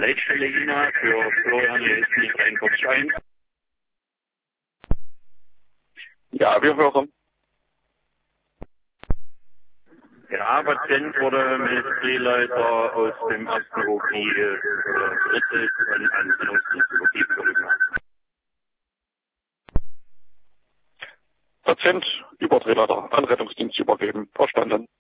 Leitstelle Ina für Florian Leslie Rhein-Kopfstein. Ja, wir hören. Ja, Patient wurde mit Drehleiter aus dem ersten OP verrichtet und ansonsten übergeben. Patient über Drehleiter an Rettungsdienst übergeben. Verstanden.